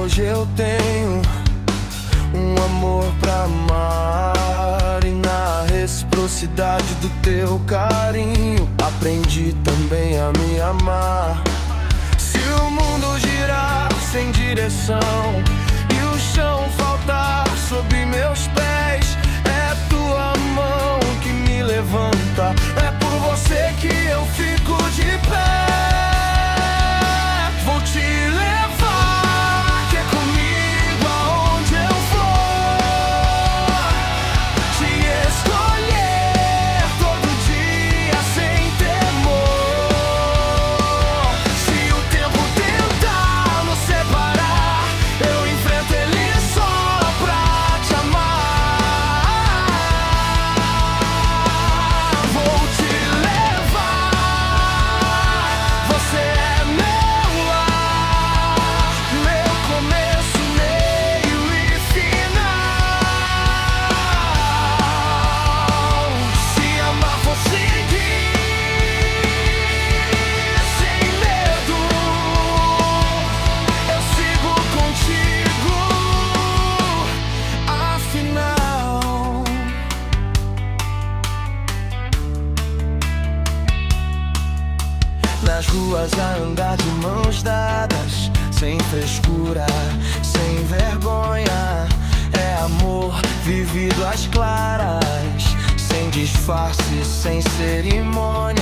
hoje eu tenho um amor pra amar, e na reciprocidade do teu carinho aprendi também a me amar. Se o mundo girar sem direção e o chão faltar sob meus pés, é tua mão que me levanta, é por você que eu fico de pé. Vou te levar, que é comigo aonde eu for, te escolher todo dia sem temor. Se o tempo tentar nos separar, eu enfrento ele só pra te amar. Vou te levar, você é meu lar, meu começo, meio e final. Se amar for seguir sem medo, eu sigo contigo. Afinal, nas ruas a andar de mãos dadas, sem frescura, sem vergonha. É amor vivido às claras, sem disfarce, sem cerimônia.